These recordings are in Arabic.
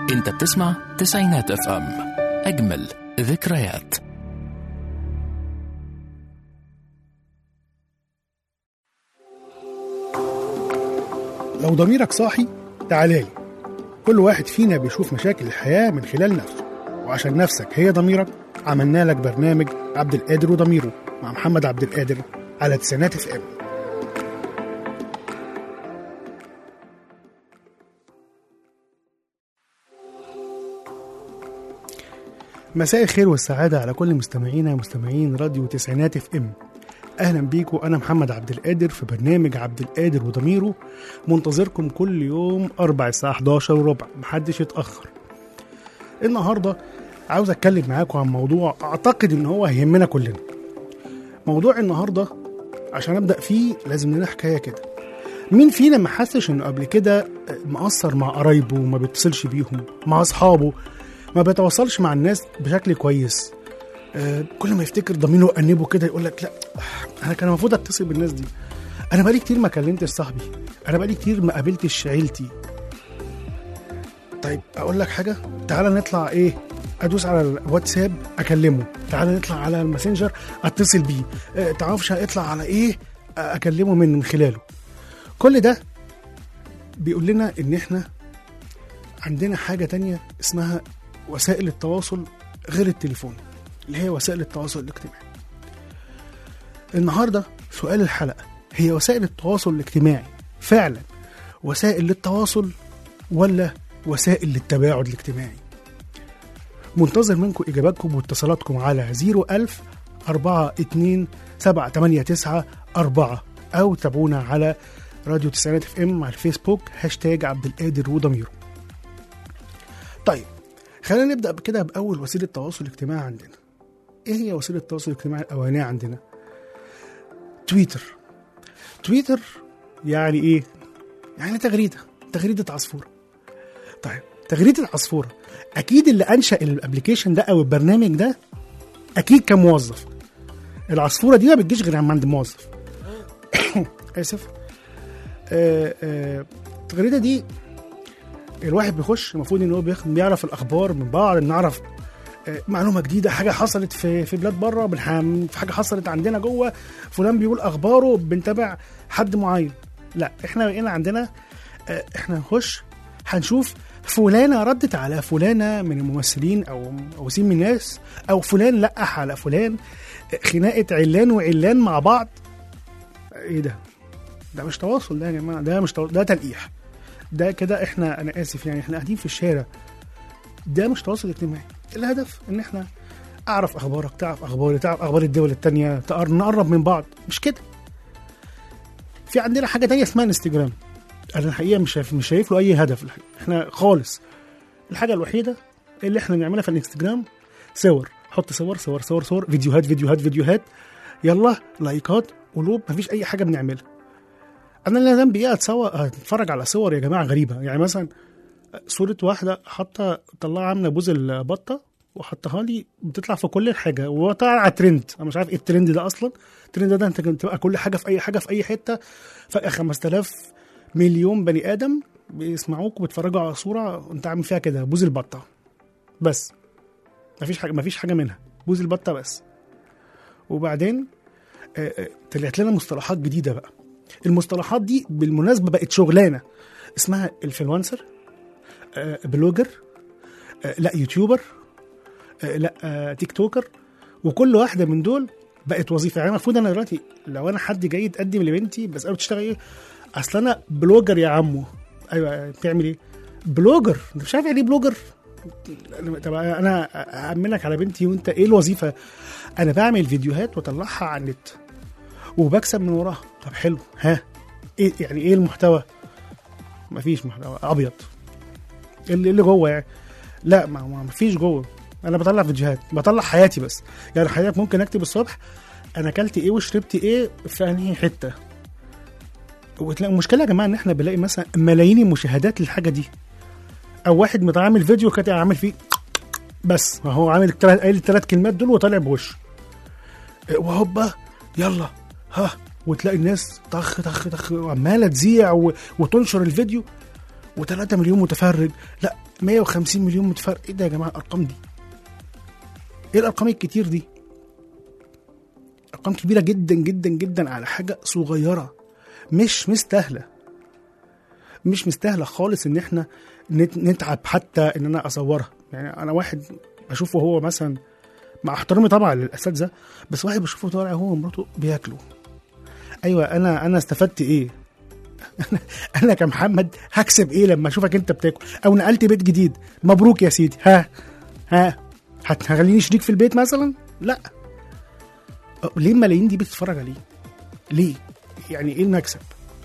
انت بتسمع تسعينات اف ام، اجمل ذكريات. لو ضميرك صاحي تعالالي. كل واحد فينا بيشوف مشاكل الحياة من خلال نفسه، وعشان نفسك هي ضميرك عملنا لك برنامج عبد القادر وضميره مع محمد عبد القادر على تسعينات اف ام. مساء الخير والسعادة على كل مستمعين راديو تسعينات اف ام. اهلا بيكم، انا محمد عبد القادر في برنامج عبد القادر وضميره، منتظركم كل يوم 4 الساعة 11:15، محدش يتأخر. النهاردة عاوز اتكلم معاكم عن موضوع اعتقد ان هو هيهمنا كلنا. موضوع النهاردة عشان ابدأ فيه لازم لنا حكاية كده. مين فينا ما حسش انه قبل كده مقصر مع قرايبه وما بيتصلش بيهم، مع اصحابه ما بيتواصلش مع الناس بشكل كويس؟ كل ما يفتكر ضميره وأنبه كده يقول لك لا، انا كان المفروض اتصل بالناس دي، انا بقالي كتير ما كلمتش صاحبي، انا بقالي كتير ما قابلتش عيلتي. طيب اقول لك حاجه، تعالى نطلع ادوس على الواتساب اكلمه، تعالى نطلع على الماسنجر اتصل بيه، تعرفش اطلع على اكلمه من خلاله. كل ده بيقول لنا ان احنا عندنا حاجه تانية اسمها وسائل التواصل غير التليفون، اللي هي وسائل التواصل الاجتماعي. النهاردة سؤال الحلقة، هي وسائل التواصل الاجتماعي فعلا وسائل للتواصل ولا وسائل للتباعد الاجتماعي؟ منتظر منكم إجاباتكم واتصالاتكم على 010427894 أو تابعونا على راديو تسعينات اف ام على الفيسبوك #عبد القادر وضميره. طيب خلينا نبدأ كده بأول وسيلة تواصل اجتماعي عندنا. ايه هي وسيلة التواصل الاجتماعي الأولانية عندنا؟ تويتر يعني ايه؟ يعني تغريدة عصفورة. طيب تغريدة العصفورة، اكيد اللي انشأ الابليكيشن ده او البرنامج ده اكيد كان موظف. العصفورة دي ما بتجيش غير عند موظف. اسف. التغريدة دي الواحد بيخش المفروض ان هو بيعرف الاخبار من بعض، نعرف معلومه جديده، حاجه حصلت في بلاد بره، في حاجه حصلت عندنا جوه، فلان بيقول اخباره، بنتابع حد معين. لا، احنا بقينا عندنا احنا نخش هنشوف فلانه ردت على فلانه من الممثلين او سين من الناس، او فلان لقح على فلان، خناقه علان وعلان مع بعض. ايه ده مش تواصل ده يا جماعه، ده مش تواصل، ده تلقيح. ده كده انا اسف يعني احنا قاعدين في الشارع، ده مش تواصل اجتماعي. الهدف ان احنا اعرف اخبارك، تعرف اخباري، تعرف اخبار الدول التانية، نقرب من بعض، مش كده. في عندنا حاجة تانية اسمها انستجرام. انا الحقيقة مش شايف له اي هدف الحقيقة. احنا خالص الحاجة الوحيدة اللي احنا بنعملها في الانستجرام صور، حط صور صور صور صور، فيديوهات، يلا لايكات، قلوب، مفيش اي حاجة بنعملها. انا اللي ذنبي اتفرج على صور يا جماعة غريبة. يعني مثلا صورة واحدة حاطة طلع عاملة بوز البطة وحطها لي، بتطلع في كل حاجة وطلع على ترند. انا مش عارف ايه الترند ده اصلا. الترند ده انت تبقى كل حاجة في اي حاجة في اي حتة، فجأة 5000 مليون بني ادم بيسمعوك وبيتفرجوا على صورة انت عامل فيها كده بوز البطة بس، مفيش حاجة منها، بوز البطة بس. وبعدين طلعت لنا مصطلحات جديدة بقى. المصطلحات دي بالمناسبة بقت شغلانة، اسمها انفلونسر، بلوجر، لا يوتيوبر، لا تيك توكر. وكل واحدة من دول بقت وظيفة. يعني المفروض انا دلوقتي لو انا حد جاي يتقدم لبنتي بسأله بتشتغل ايه، اصل انا بلوجر يا عمو. ايوه بتعمل ايه؟ بلوجر. انت مش عارف يعني ايه بلوجر؟ طب انا أأمنك على بنتي وانت ايه الوظيفة؟ انا بعمل فيديوهات واطلعها على النت وبكسب من وراها. طب حلو، ها ايه يعني ايه المحتوى؟ مفيش محتوى، ابيض. اللي جوه يعني لا، ما فيش جوه. انا بطلع فيديوهات، بطلع حياتي بس. يعني حياتي ممكن اكتب الصبح انا اكلت ايه وشربت ايه في انهي حته. وتلاقي المشكله يا جماعه ان احنا بنلاقي مثلا ملايين المشاهدات للحاجه دي، او واحد متعامل فيديو كده عامل فيه بس، ما هو عامل قايل ال3 كلمات دول وطالع بوشه وهوبا يلا ها، وتلاقي الناس طخ طخ طخ وعماله تذيع وتنشر الفيديو. و3 مليون متفرج، لا 150 مليون متفرج. ايه ده يا جماعه الارقام دي؟ ايه الارقام الكتير دي؟ ارقام كبيره جدا جدا جدا على حاجه صغيره، مش مستاهله خالص ان احنا نتعب حتى ان انا اصورها. يعني انا واحد بشوفه هو مثلا، مع احترامي طبعا للاساتذه، بس واحد بشوفه طالع هو ومراته بياكلوا. ايوه انا استفدت ايه؟ انا كمحمد هكسب ايه لما اشوفك انت بتاكل؟ او نقلت بيت جديد، مبروك يا سيدي، ها هتخليني شريك في البيت مثلا؟ لا. ليه الملايين دي بتتفرج عليه؟ ليه؟ يعني ايه المكسب؟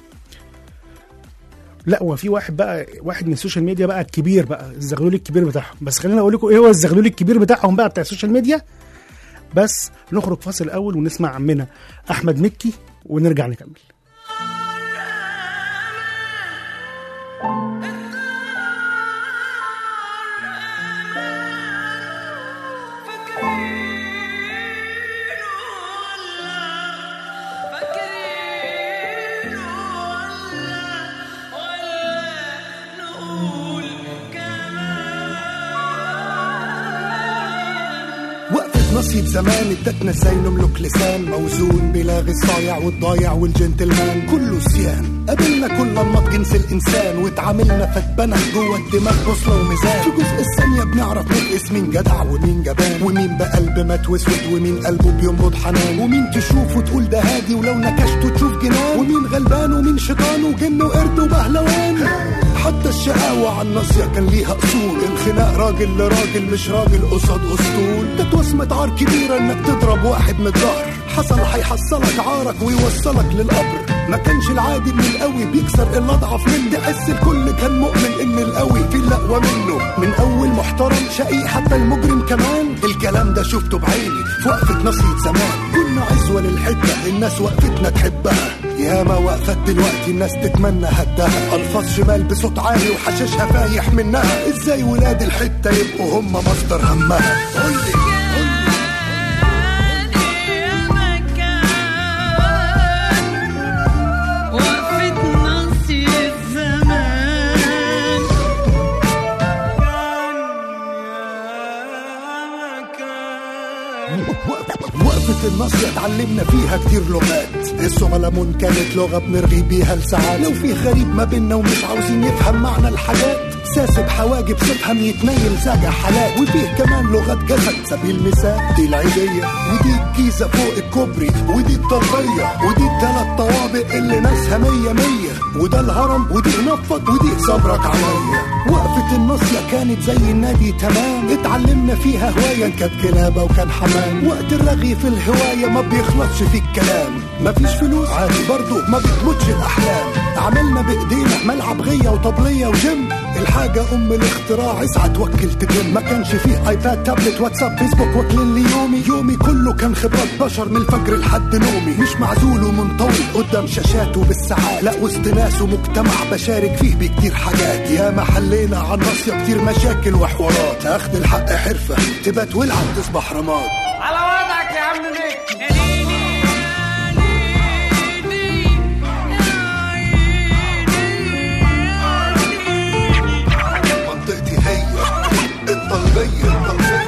لا، هو في واحد من السوشيال ميديا بقى الكبير بقى، الزغلول الكبير بتاعهم. بس خلينا اقول لكم ايه هو الزغلول الكبير بتاعهم بقى بتاع السوشيال ميديا. بس نخرج فاصل الاول ونسمع عمنا احمد مكي ونرجع نكمل. نصيب زمان ادتنا ازاي نملك لسان موزون بلاغي الصايع والضايع والجنتلمان كله سيان. قابلنا كل انماط جنس الانسان واتعاملنا فتبنى جوه الدماغ بوصله وميزان. في جزء الثانيه بنعرف نقيس مين جدع ومين جبان، ومين بقلب مات واسود ومين قلبه بينبض حنان، ومين تشوف وتقول ده هادي ولو نكشته تشوف جنان، ومين غلبان ومين شيطان وجن وقرد وبهلوان. حتى الشقاوة على الناصية كان ليها أصول، الخناق راجل لراجل مش راجل قصاد أسطول. ده وصمة عار كبيرة إنك تضرب واحد من الظهر، حصل هيحصلك عارك ويوصلك للقبر. ما كانش العادي إن القوي بيكسر الأضعف منه، تحس الكل كان مؤمن إن القوي في الأقوى منه. من أول محترم شقيق حتى المجرم كمان، الكلام ده شفته بعيني في وقفة نصية زمان. كنا عزوة للحتة الناس وقفتنا تحبها، ياما وقفت دلوقتي الناس تتمنى هدها. الفاظ شمال بصوت عالي وحشاشها فايح منها، ازاي ولاد الحته يبقوا هم مصدر همها؟ قولي وقفة النصية اتعلمنا فيها كتير لغات، الصغلمون كانت لغة بنرغي بيها لساعات. لو في غريب ما بينا ومش عاوزين يفهم معنى الحاجات، ساسب حواجب صفهم يتنيل زاجع حالات. وفيه كمان لغة جسد سبيل المثال، دي العيدية ودي الجيزة فوق الكوبري ودي الطلبية ودي التلات طوابق اللي ناسها 100، وده الهرم ودي نفض ودي صبرك عليا. وقفة النصية كانت زي النادي تمام، اتعلمنا فيها هواية كانت كلابة وكان حمام. وقت الرغي في الهواية ما بيخلصش في الكلام، مفيش فلوس عادي برضو ما بتموتش الأحلام. عملنا بإيدينا ملعب غية وطبلية وجيم، الحاجة أم الاختراع اسعى توكل تتم. ما كانش فيه ايباد تابلت واتساب فيسبوك واكلين لي يومي كله كان خبرات بشر من الفجر لحد نومي. مش معزول ومنطوي قدام شاشاته بالساعات، لا وسط ناس ومجتمع بشارك فيه بكتير حاجات. يا ما حلينا عن ناصية كتير مشاكل وحوارات، اخد الحق حرفة تبات ولعب تصبح رماد. على وضعك يا عم ميك. منطقتي هي الطلبية.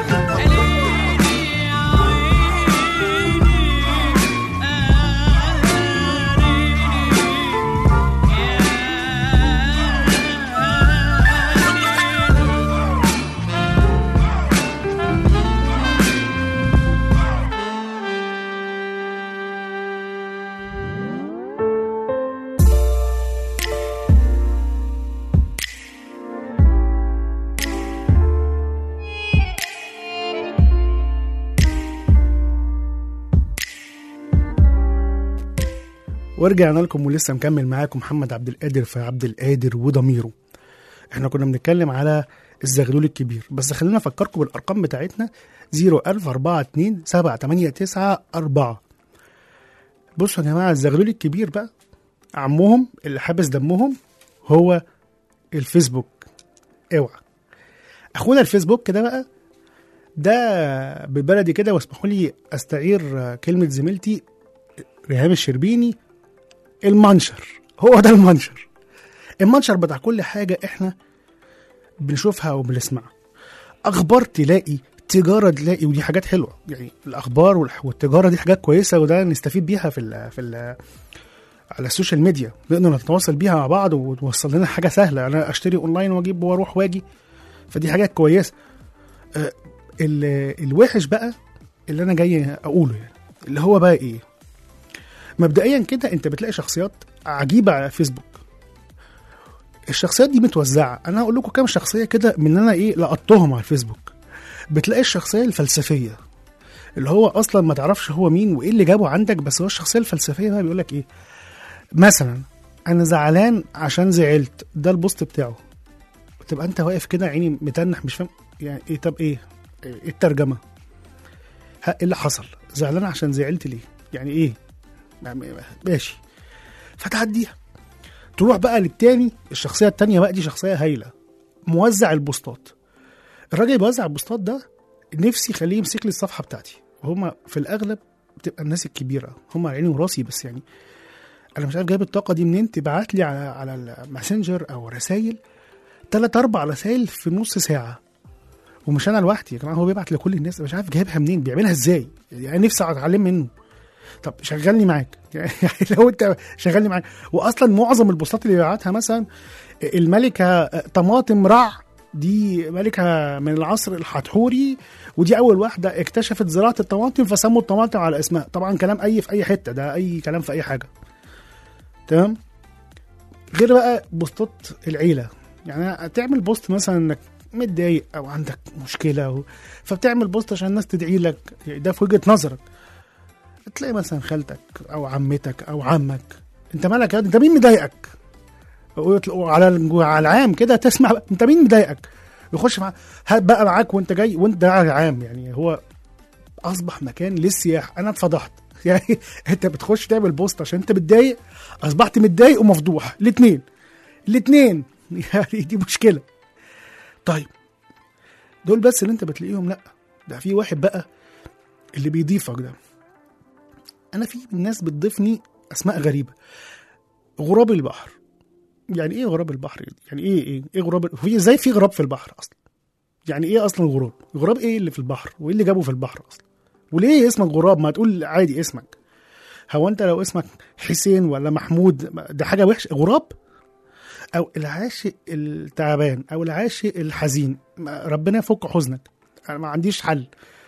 ورجعنا لكم ولسه مكمل معاكم محمد عبد القادر في عبد القادر وضميره. احنا كنا بنتكلم على الزغلول الكبير، بس خلينا افكركم بالارقام بتاعتنا 010427894. بصوا يا جماعه، الزغلول الكبير بقى عمهم اللي حابس دمهم هو الفيسبوك. اوعى اخونا الفيسبوك ده بقى، ده بالبلدي كده، واسمحوا لي استعير كلمه زميلتي ريهام الشربيني، المنشر. هو ده المنشر. المنشر بتاع كل حاجه احنا بنشوفها وبنسمعها. اخبار تلاقي، تجاره تلاقي، ودي حاجات حلوه يعني. الاخبار والتجاره دي حاجات كويسه، وده نستفيد بيها على السوشيال ميديا، نقدر نتواصل بيها مع بعض وتوصل لنا حاجه سهله. انا اشتري اونلاين واجيب واروح واجي، فدي حاجات كويسه. الوحش بقى اللي انا جاي اقوله يعني، اللي هو بقى ايه؟ مبدئيا كده انت بتلاقي شخصيات عجيبه على فيسبوك. الشخصيات دي متوزعه. انا هقول لكم كام شخصيه كده من انا ايه لقطتهم على الفيسبوك. بتلاقي الشخصيه الفلسفيه اللي هو اصلا ما تعرفش هو مين وايه اللي جابه عندك، بس هو الشخصيه الفلسفيه بقى بيقول لك ايه؟ مثلا انا زعلان عشان زعلت، ده البوست بتاعه. تبقى انت واقف كده عيني متنح مش فاهم يعني ايه. طب ايه الترجمه؟ ايه اللي حصل؟ زعلان عشان زعلت ليه؟ يعني ايه؟ ماشي، فتعديها. تروح بقى للتاني، الشخصيه التانيه بقى دي شخصيه هايله، موزع البوستات. الراجل بيوزع البوستات ده نفسي يخليه يمسك لي الصفحه بتاعتي، وهم في الاغلب بتبقى الناس الكبيره، هم على عيني وراسي، بس يعني انا مش عارف جايب الطاقه دي منين. تبعت لي على الماسنجر او رسائل 3-4 رسائل في نص ساعه، ومش انا لوحدي يا جماعه، هو بيبعت لكل الناس. مش عارف جايبها منين، بيعملها ازاي يعني. نفسي اتعلم منه. طب شغلني معاك يعني لو انت شغلني معاك. واصلا معظم البوستات اللي بيبعتها مثلا الملكه طماطم رع، دي ملكه من العصر الحتحوري، ودي اول واحده اكتشفت زراعه الطماطم فسموا الطماطم على اسمها. طبعا كلام في اي حته، ده اي كلام في اي حاجه. تمام. غير بقى بوستات العيله، يعني تعمل بوست مثلا انك متضايق او عندك مشكله فبتعمل بوست عشان الناس تدعي لك، يعني ده في وجهه نظرك. تلاقي مثلا خالتك او عمتك او عمك، انت مالك يا انت مين مضايقك؟ على العام كده تسمع انت مين مضايقك، يخش بقى معاك وانت جاي وانت ده عام. يعني هو اصبح مكان للسياح. انا اتفضحت يعني انت بتخش تعمل بوست عشان انت متضايق، اصبحت متضايق ومفضوح الاثنين يعني دي مشكله. طيب دول بس اللي انت بتلاقيهم؟ لا، ده في واحد بقى اللي بيضيفك ده. انا في ناس بتضيفني اسماء غريبه. غراب البحر. يعني ايه غراب البحر؟ يعني ايه غراب؟ في ازاي في غراب في البحر اصلا؟ يعني ايه اصلا غراب ايه اللي في البحر وايه اللي جابه في البحر اصلا؟ وليه اسمك غراب؟ ما تقول عادي اسمك. هو انت لو اسمك حسين ولا محمود ده حاجه وحشه؟ غراب او العاشق التعبان او العاشق الحزين، ربنا يفك حزنك، انا ما عنديش حل.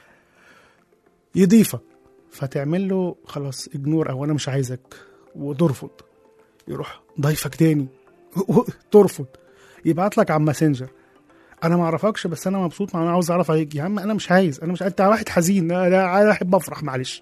يضيفك فتعمل له خلاص اجنور او انا مش عايزك وترفض. يروح ضيفك تاني ترفض. يبعت لك على ماسنجر انا ما اعرفكش بس انا مبسوط، انا عاوز اعرف عليك. يا عم انا مش عايز، انت واحد حزين، انا احب افرح معلش.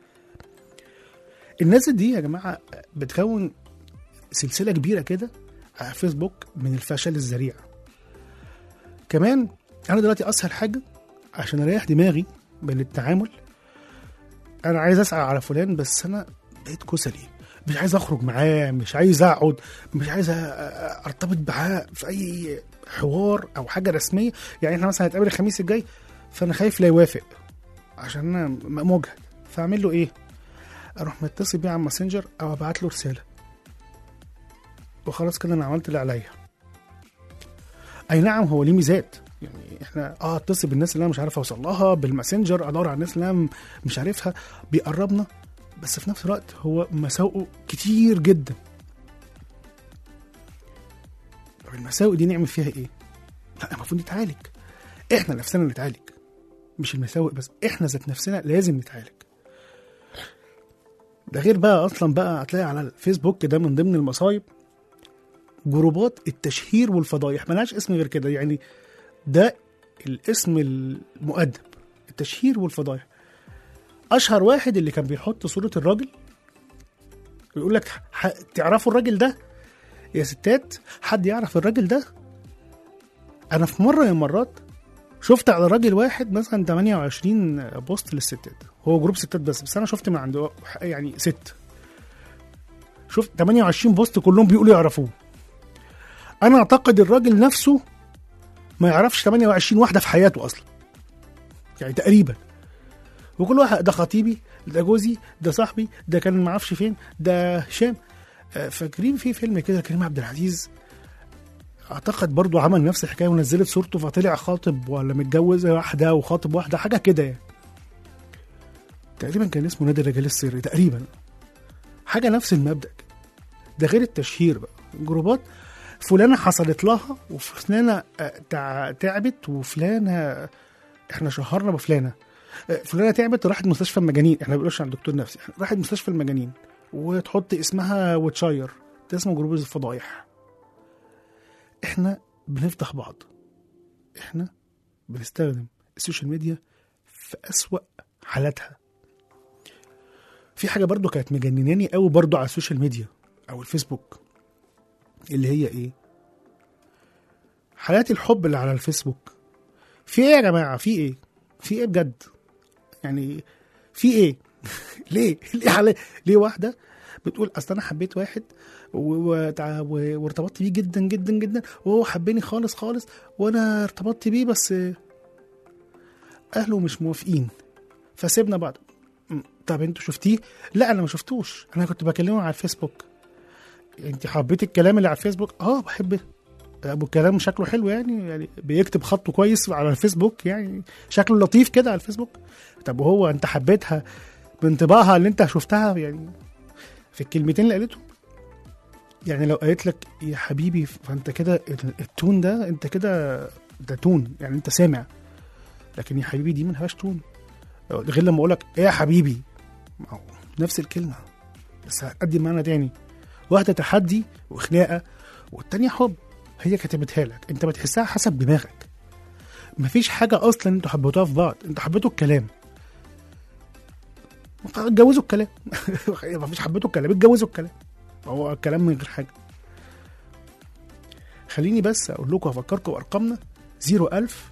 الناس دي يا جماعه بتكون سلسله كبيره كده على فيسبوك من الفشل الذريع. كمان انا دلوقتي اسهل حاجه عشان اريح دماغي من التعامل، انا عايز اسال على فلان بس انا بقيت كسلي، مش عايز اخرج معاه، مش عايز اقعد، مش عايز ارتبط معاه في اي حوار او حاجه رسميه. يعني احنا مثلا هنتقابل الخميس الجاي، فانا خايف لا يوافق عشان انا مجهد. فاعمل له ايه؟ اروح متصل بيه على الماسنجر او ابعت له رساله وخلاص كده انا عملت اللي عليا. اي نعم هو ليه ميزات، يعني احنا اتصل بالناس اللي انا مش عارف اوصل لها بالماسنجر، ادور على الناس اللي انا مش عارفها، بيقربنا، بس في نفس الوقت هو مساوئه كتير جدا. طب المساوئ دي نعمل فيها ايه؟ لا المفروض نتعالج، احنا نفسنا نتعالج، مش المساوئ بس، احنا ذات نفسنا لازم نتعالج. ده غير بقى اصلا بقى هتلاقي على الفيسبوك ده من ضمن المصايب جروبات التشهير والفضايح، ملهاش اسم غير كده، يعني ده الاسم المؤدب، التشهير والفضايح. اشهر واحد اللي كان بيحط صورة الراجل ويقول لك تعرفوا الراجل ده يا ستات؟ حد يعرف الراجل ده؟ انا في مرة من المرات شفت على راجل واحد مثلا 28 بوست للستات، هو جروب ستات بس انا شفت من عنده يعني 6، شفت 28 بوست كلهم بيقولوا يعرفوه. انا اعتقد الراجل نفسه ما يعرفش 28 واحدة في حياته اصلا، يعني تقريبا. وكل واحد ده خطيبي، ده جوزي، ده صاحبي، ده كان معرفش فين، ده هشام. فاكرين في فيلم كده كريم عبد العزيز اعتقد برضو عمل نفس الحكايه ونزلت صورته فطلع خاطب ولا متجوز واحده وخاطب واحده حاجه كده يعني. تقريبا كان اسمه نادي الرجال السري تقريبا، حاجه نفس المبدا كده. ده غير التشهير بقى، جروبات فلانه حصلت لها وفلانه تعبت وفلانه احنا شهرنا بفلانه، فلانه تعبت راحت مستشفى المجانين، احنا ما بنقولش عن دكتور نفسي، راحت مستشفى المجانين وتحط اسمها وتشير، ده اسمه جروب الفضايح. احنا بنفضح بعض، احنا بنستخدم السوشيال ميديا في أسوأ حالاتها. في حاجة برضو كانت مجنناني قوي برضو على السوشيال ميديا او الفيسبوك، اللي هي ايه؟ حالات الحب اللي على الفيسبوك. في ايه يا جماعة؟ في ايه؟ في ايه بجد؟ يعني في ايه؟ ليه ليه واحدة بتقول اصل انا حبيت واحد وارتبطت بيه جدا جدا جدا وهو حبني خالص خالص وانا ارتبطت بيه بس اهله مش موافقين فسيبنا بعض. طب انتوا شفتيه؟ لا انا ما شفتوش، انا كنت بكلمه على الفيسبوك. انت حبيت الكلام اللي على الفيسبوك؟ بحب ابو كلام شكله حلو يعني بيكتب خطه كويس على الفيسبوك، يعني شكله لطيف كده على الفيسبوك. طب وهو انت حبيتها بانطباعها اللي انت شفتها يعني في الكلمتين اللي قالته؟ يعني لو قالت لك يا حبيبي فانت كده التون ده انت كده ده تون يعني انت سامع، لكن يا حبيبي دي منهاش تون. غير لما اقول لك ايه يا حبيبي، نفس الكلمه بس هتقدم معنى تاني. واحده تحدي وخناقه والتانيه حب، هي كتبتها لك انت بتحسها حسب دماغك. مفيش حاجه اصلا انتوا حبيتوها في بعض، انتوا حبيتوا الكلام اتجوزوا الكلام. مفيش حبيتوا الكلام اتجوزوا الكلام، هو الكلام من غير حاجه. خليني بس اقول لكم افكركم بارقامنا 01000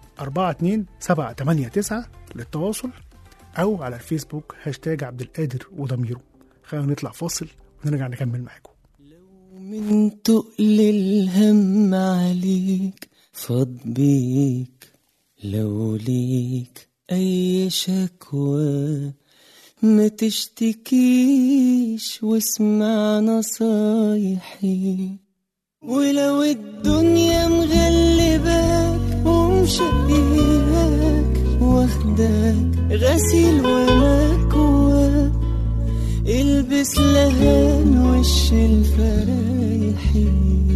42789 للتواصل، او على الفيسبوك هاشتاج عبد القادر وضميره. خلينا نطلع فاصل ونرجع نكمل معاكم. لو من تقل الهم عليك فاض بيك، لو ليك اي شكوى ما تشتكيش واسمع نصايحي، ولو الدنيا مغلباك ومشقياك واخداك غسيل ومكواك، البس لهان وش الفرايحي.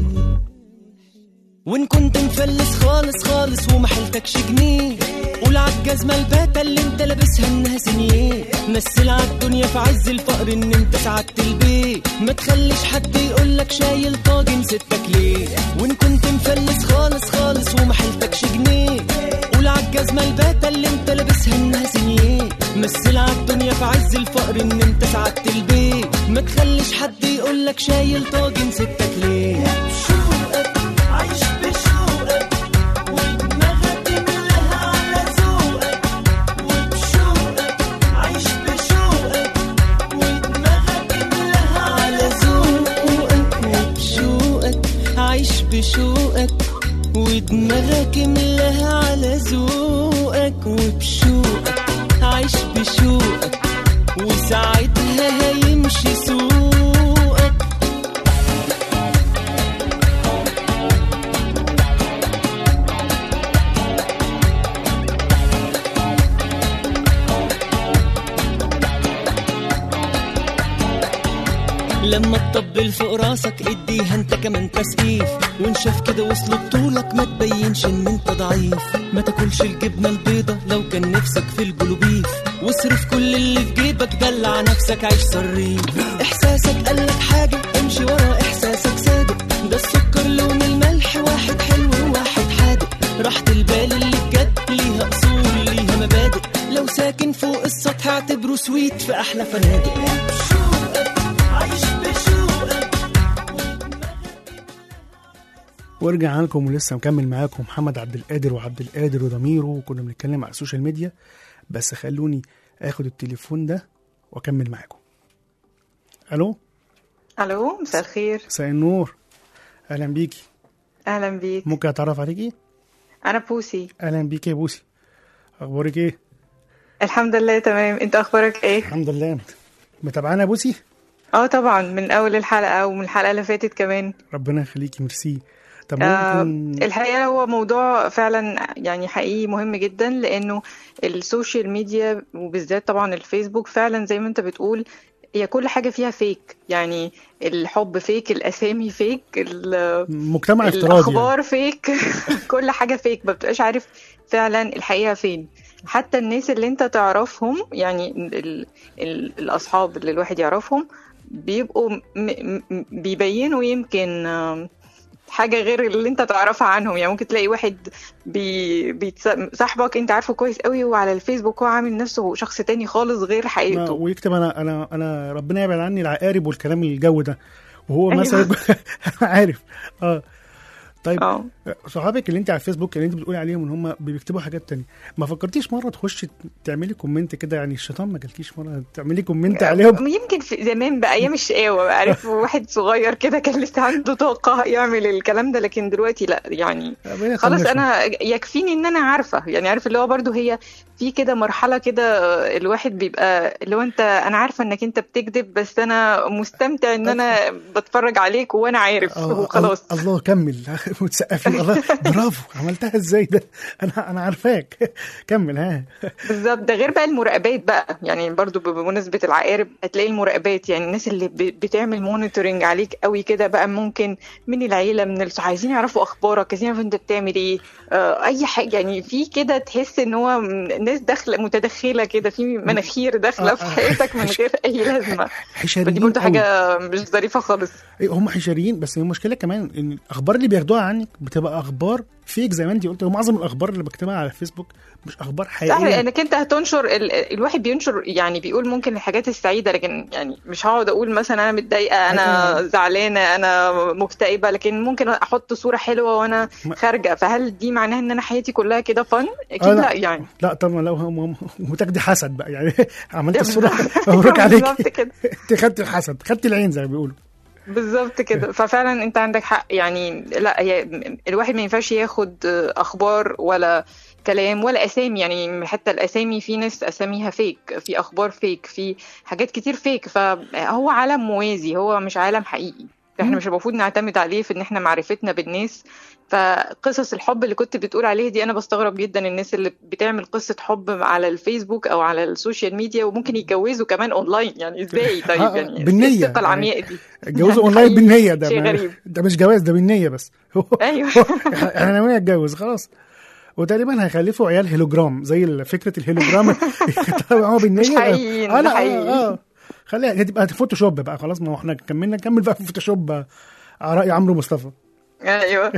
وان كنت مفلس خالص خالص ومحلتكش جنيه، قول عالجزمة الباتة اللي انت لابسها انها سنيه، مثل عالدنيا في عز الفقر ان انت سعدت البيت، ما تخليش حد يقولك شايل طاجن ستك ليه. وان كنت مفلس خالص خالص ومحلتكش جنيه، قول عالجزمة الباتة اللي انت لابسها انها سنيه، مثل عالدنيا في عز الفقر ان انت سعدت البيت، ما تخليش حد يقولك شايل طاجن ستك ليه. بشوقك عايش بشوقك ودماغك ملها على ذوقك، وبشوقك عايش بشوقك ودماغك ملها على ذوقك، وبشوقك عايش بشوقك ودماغك ملها على ذوقك، وبشوقك عايش بشوقك وساعتها هيمشي سوقك. لما تطبل فوق راسك اديها انت كمان تسقيف، وان شاف كده وصل بطولك ما تبينش ان انت ضعيف، ما تاكلش الجبنه البيضه لو كان نفسك في البلوبيف، واصرف كل اللي في جيبك دلع نفسك عيش صريف. احساسك قالك حاجه امشي ورا احساسك صادق، ده السكر لون الملح واحد حلو وواحد حادق، راحة البال اللي بجد ليها اصول ليها مبادئ، لو ساكن فوق السطح اعتبره سويت في احلى فنادق. ورجع لكم ولسه مكمل معاكم محمد عبد القادر وعبد القادر وضميره، وكنا بنتكلم على السوشيال ميديا. بس خلوني اخد التليفون ده واكمل معاكم. الو مساء الخير. مساء النور، اهلا بيكي. اهلا بيك. ممكن اتعرف عليكي؟ انا بوسي. اهلا بيكي يا بوسي، اخبارك ايه؟ الحمد لله تمام، انت اخبارك ايه؟ الحمد لله. متابعانا يا بوسي؟ طبعا من اول الحلقه ومن الحلقه اللي فاتت كمان. ربنا يخليكي، ميرسي. طب ممكن الحقيقة هو موضوع فعلا يعني حقيقي مهم جدا، لأنه السوشيال ميديا وبالذات طبعا الفيسبوك فعلا زي ما انت بتقول هي كل حاجة فيها فيك، يعني الحب فيك، الأسامي فيك، مجتمع افتراضي الأخبار يعني. فيك كل حاجة فيك، ما بتبقاش عارف فعلا الحقيقة فين. حتى الناس اللي انت تعرفهم يعني الأصحاب اللي الواحد يعرفهم بيبقوا بيبينوا يمكن حاجة غير اللي انت تعرفها عنهم. يعني ممكن تلاقي واحد صاحبك انت عارفه كويس قوي وعلى الفيسبوك هو عامل نفسه شخص تاني خالص غير حقيقته، ويكتب انا ربنا يبعد عني العقارب والكلام الجو ده، وهو مثلا عارف. طيب صحابك اللي انت على الفيسبوك اللي انت بتقولي عليهم ان هم بيكتبوا حاجات تانية، ما فكرتيش مره تخش تعملي كومنت كده؟ يعني الشيطان ما جالكيش مره تعملي كومنت عليهم؟ يمكن في زمان بايام الشقاوه، عارف واحد صغير كده كان لسه عنده طاقه يعمل الكلام ده، لكن دلوقتي لا يعني خلاص انا يكفيني ان انا عارفه، يعني عارف اللي هو برضو هي في كده مرحله كده الواحد بيبقى اللي هو انا عارفه انك انت بتكذب، بس انا مستمتع ان انا بتفرج عليك وانا عارف وخلاص. الله كمل وتسقفي الله برافو عملتها ازاي ده، انا عارفاك كمل. ها بالظبط. ده غير بقى المراقبات بقى، يعني برضو بمناسبه العقارب هتلاقي المراقبات، يعني الناس اللي بتعمل مونيتورنج عليك قوي كده بقى، ممكن من العيله من عايزين يعرفوا اخبارك، عايزين يعرفوا انت بتعمل ايه، اي حاجه. يعني في كده تحس ان هو ناس داخله متدخله كده، في مناخير داخله في حياتك من غير اي لازمه. دي برضو حاجه مش ظريفه خالص. هم حشريين، بس المشكله كمان ان الاخبار اللي بياخدوها عنك بتبقى اخبار فيك زي ما انت قلت. معظم الاخبار اللي بكتبها على الفيسبوك مش اخبار حقيقيه. صح، لانك انت هتنشر الواحد بينشر يعني بيقول ممكن الحاجات السعيده، لكن يعني مش هقعد اقول مثلا انا متضايقه، انا زعلانه، انا مكتئبه، لكن ممكن احط صوره حلوه وانا خارجه. فهل دي معناها ان انا حياتي كلها كده فن؟ اكيد لا يعني. لا طبعا، لو وتاخدي حسد بقى يعني عملت الصوره مبروك عليك انت خدت الحسد، خدت العين زي ما بيقولوا. بالظبط كده. ففعلا انت عندك حق، يعني لا هي الواحد ما ينفعش ياخد اخبار ولا كلام ولا اسامي، يعني حتى الاسامي في ناس اساميها فيك، في اخبار فيك، في حاجات كتير فيك، فهو عالم موازي، هو مش عالم حقيقي. احنا مش المفروض نعتمد عليه في ان احنا معرفتنا بالناس. فقصص الحب اللي كنت بتقول عليه دي انا بستغرب جدا الناس اللي بتعمل قصة حب على الفيسبوك او على السوشيال ميديا وممكن يتجوزوا كمان اونلاين. يعني ازاي؟ طيب يعني بالنية الثقة العمياء دي اتجوزوا اونلاين بالنية، ده شيء غريب. ده مش جواز، ده بالنية بس. ايوه احنا ناويين نتجوز خلاص، وتقريبا هيخلفوا عيال هيلوجرام زي فكرة الهيلوجرام يطلعوا بالنية. مش حقيقيين خليها تبقى فوتوشوب نكمل فوتوشوب بقى، خلاص. ما احنا نكمل بقى في فوتوشوب على رأي عمرو مصطفى. ايوه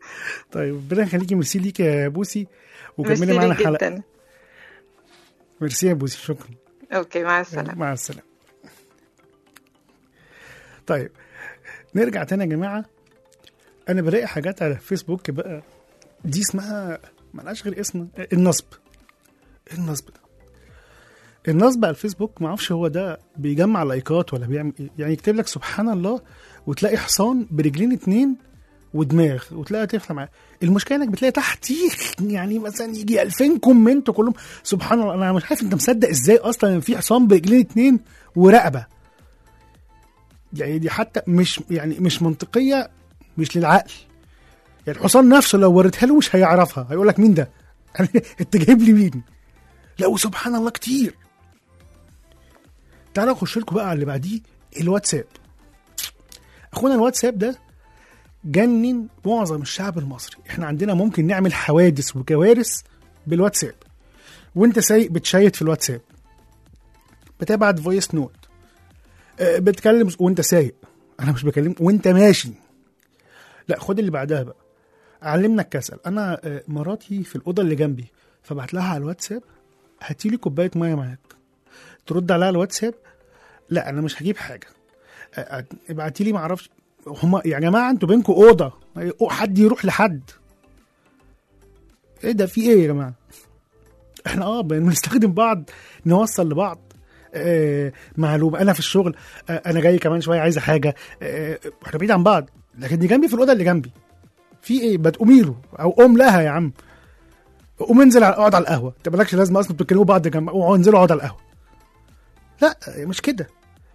طيب ربنا يخليكي، ميرسي ليك يا بوسي، وكملي معانا الحلقة. ميرسي يا بوسي، شكرا. اوكي مع السلامة. مع السلامة. طيب نرجع تاني يا جماعة. انا بلاقي حاجات على الفيسبوك بقى دي اسمها ملهاش غير اسم، النصب. النصب ده، النصب على الفيسبوك ما اعرفش هو ده بيجمع لايكات ولا بيعمل ايه. يعني يكتب لك سبحان الله وتلاقي حصان برجلين 2 ودماغ وتلاقي طفله معاه. المشكله انك بتلاقي تحتيه يعني مثلا يجي 2000 كومنت كلهم سبحان الله. انا مش عارف انت مصدق ازاي اصلا في حصان برجلين 2 ورقبه. يعني دي حتى مش منطقيه، مش للعقل. يعني الحصان نفسه لو وريتها له مش هيعرفها، هيقول لك مين ده؟ انت جايب لي مين؟ لا وسبحان الله كتير. تعالوا اخش لكم بقى على اللي بعديه، الواتساب. اخونا الواتساب ده جنن معظم الشعب المصري. احنا عندنا ممكن نعمل حوادث وكوارث بالواتساب. وانت سايق بتشيت في الواتساب، بتبعت فويس نوت، بتكلم وانت سايق. انا مش بكلم وانت ماشي. لا خد اللي بعدها بقى، علمنا الكسل. انا مراتي في الاوضه اللي جنبي، فبعت لها على الواتساب هاتي لي كوبايه ميه معاك. ترد عليها على الواتساب لا انا مش هجيب حاجه، ابعتي لي معرفش. هما يا جماعه انتوا بينكم اوضه، حد يروح لحد؟ ايه ده؟ في ايه يا جماعه؟ احنا بنستخدم بعض نوصل لبعض معلومه. انا في الشغل انا جاي كمان شويه عايزه حاجه، احنا بعيد عن بعض لكن دي جنبي في الاوضه اللي جنبي. في ايه؟ بتقومي له او قوم لها يا عم، قوم انزل اقعد على القهوه. انت مالكش لازمه اصلا بتتكلموا بعض جنب، انزلوا اقعد على القهوه. لا مش كده.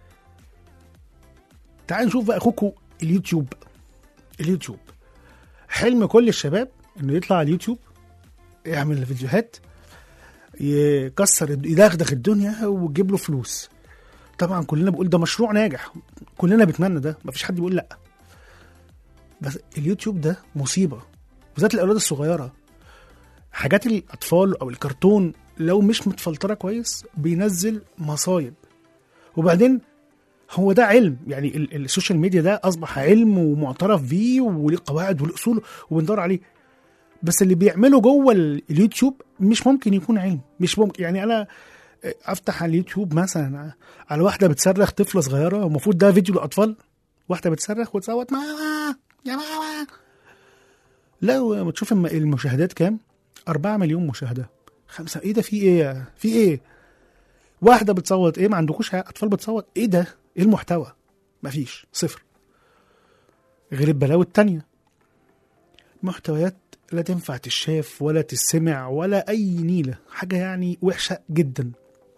تعال نشوف بقى اخوكم اليوتيوب. حلم كل الشباب انه يطلع على اليوتيوب يعمل فيديوهات يكسر يدغدغ الدنيا ويجيب له فلوس. طبعا كلنا بنقول ده مشروع ناجح، كلنا بنتمنى ده، مفيش حد بيقول لا. بس اليوتيوب ده مصيبه، بالذات الاولاد الصغيره. حاجات الاطفال او الكرتون لو مش متفلتره كويس بينزل مصايب. وبعدين هو ده علم، يعني السوشيال ميديا ده اصبح علم ومعترف بيه وليه قواعد وليه اصول وبندور عليه. بس اللي بيعمله جوه اليوتيوب مش ممكن يكون علم، مش ممكن. يعني انا افتح على اليوتيوب مثلا على واحده بتصرخ، طفله صغيره، المفروض ده فيديو للاطفال، واحده بتصرخ وتصوت ماما يا ماما. لا تشوف المشاهدات كام؟ 4 مليون مشاهده، 5. ايه ده؟ في ايه؟ في ايه؟ واحده بتصوت ايه؟ ما عندكوش اطفال بتصوت؟ ايه ده؟ ايه المحتوى؟ مفيش، صفر. غير البلاوي التانية، محتويات لا تنفع تشاف ولا تسمع ولا اي نيلة، حاجة يعني وحشة جدا.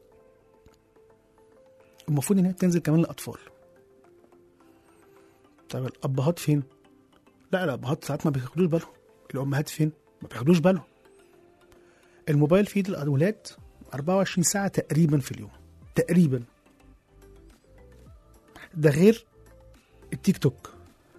المفروض ان هي تنزل كمان للاطفال. طب الابهات فين؟ لا الابهات ساعات ما بياخدوش بالهم. الامهات فين؟ ما بياخدوش بالهم. الموبايل في ايد الاولاد 24 ساعة تقريبا في اليوم، تقريبا. ده غير التيك توك.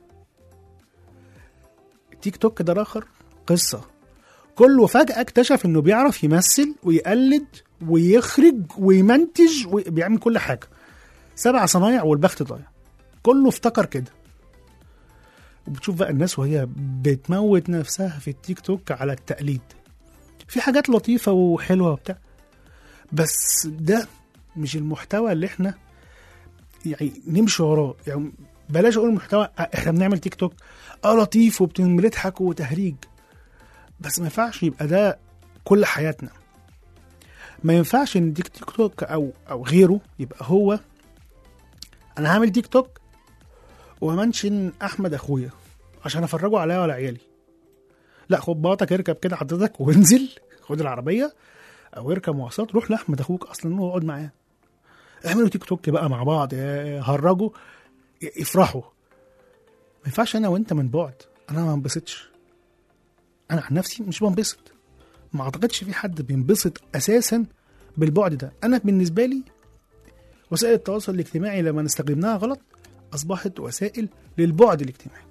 التيك توك ده اخر قصة. كله فجأة اكتشف انه بيعرف يمثل ويقلد ويخرج ويمنتج وبيعمل كل حاجة. 7 صنايع والبخت ضايع. كله افتكر كده. وبتشوف بقى الناس وهي بتموت نفسها في التيك توك على التقليد. في حاجات لطيفة وحلوة وبتاع، بس ده مش المحتوى اللي احنا يعني نمشي وراه. يعني بلاش اقول المحتوى احنا بنعمل تيك توك لطيف وبنضحك وتهريج، بس ما ينفعش يبقى ده كل حياتنا. ما ينفعش ان تيك توك او غيره يبقى هو انا هعمل تيك توك ومنشن احمد اخويا عشان افرجه عليا ولا عيالي. لا، خد باطك اركب كده حضرتك وانزل، خد العربيه او اركب مواصلات روح لاحمد اخوك اصلا واقعد معاه. اعملوا تيك توك بقى مع بعض، هرجوا يفرحوا. ما ينفعش انا وانت من بعد. انا ما بنبسطش، انا عن نفسي مش بنبسط. ما اعتقدش في حد بينبسط اساسا بالبعد ده. انا بالنسبه لي وسائل التواصل الاجتماعي لما نستخدمناها غلط اصبحت وسائل للبعد الاجتماعي.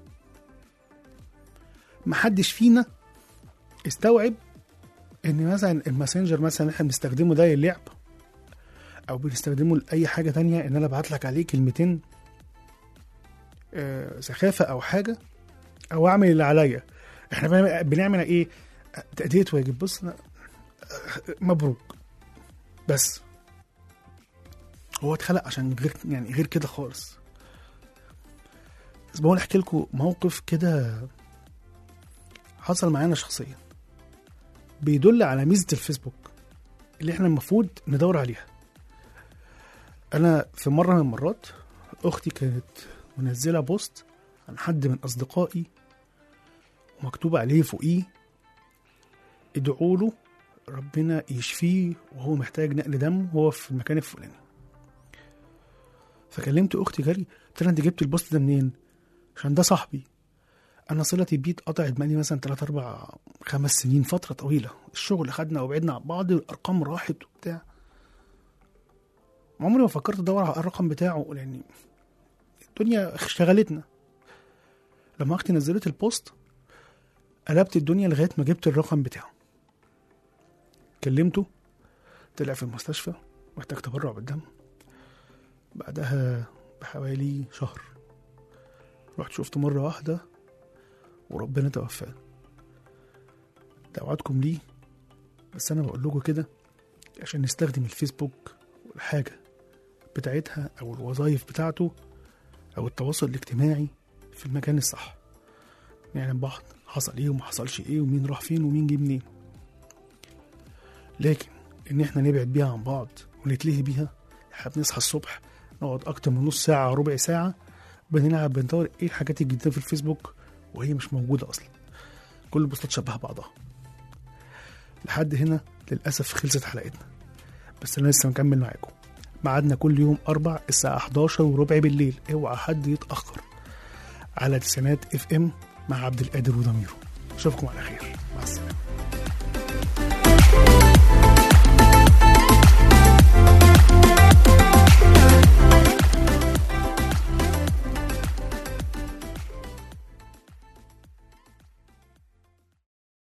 ما حدش فينا استوعب ان مثلا الماسنجر مثلا احنا بنستخدمه ده للعب او بنستخدمه لاي حاجه تانية، ان انا ابعت لك عليه كلمتين سخافه او حاجه او اعمل اللي عليا. احنا بنعمل ايه؟ تأدية واجب. بص مبروك. بس هو اتخلق عشان غير كده خالص. بس بقول احكي لكم موقف كده حصل معانا شخصيا بيدل على ميزة الفيسبوك اللي احنا المفروض ندور عليها. انا في مرة من المرات اختي كانت منزلة بوست عن حد من اصدقائي ومكتوب عليه فوقيه ادعوا له ربنا يشفيه وهو محتاج نقل دم وهو في المكان الفلاني. فكلمت اختي جري قلت لها انت جبت البوست ده منين؟ عشان ده صاحبي، انا صلتي بيه اتقطعت بقالي مثلا 3 4 5 سنين، فتره طويله. الشغل خدنا وبعدنا عن بعض، الارقام راحت وبتاع. عمري ما فكرت ادور على الرقم بتاعه لان الدنيا اشتغلتنا. لما اختي نزلت البوست قلبت الدنيا لغايه ما جبت الرقم بتاعه. كلمته، طلع في المستشفى محتاج تبرع بالدم. بعدها بحوالي شهر رحت شفته مرة واحدة وربنا توفاه. دعواتكم ليه، بس أنا بقول لكم كده عشان نستخدم الفيسبوك والحاجة بتاعتها أو الوظائف بتاعته أو التواصل الاجتماعي في المكان الصح. يعني بعض حصل إيه وما حصلش إيه ومين راح فين ومين جه منين. لكن إن إحنا نبعد بيها عن بعض ونتلهي بيها، إحنا بنصحى الصبح نقعد أكتر من نص ساعة ربع ساعة بنلعب بندور إيه الحاجات الجديدة في الفيسبوك وهي مش موجودة أصلا. كل البوستات شبه بعضها. لحد هنا للأسف خلصت حلقتنا، بس أنا لسه مكمل معاكم. معادنا كل يوم 4 الساعة 11:15 بالليل. اوعى حد يتأخر على تسعينات FM مع عبد القادر وضميره. اشوفكم على خير، مع السلامه.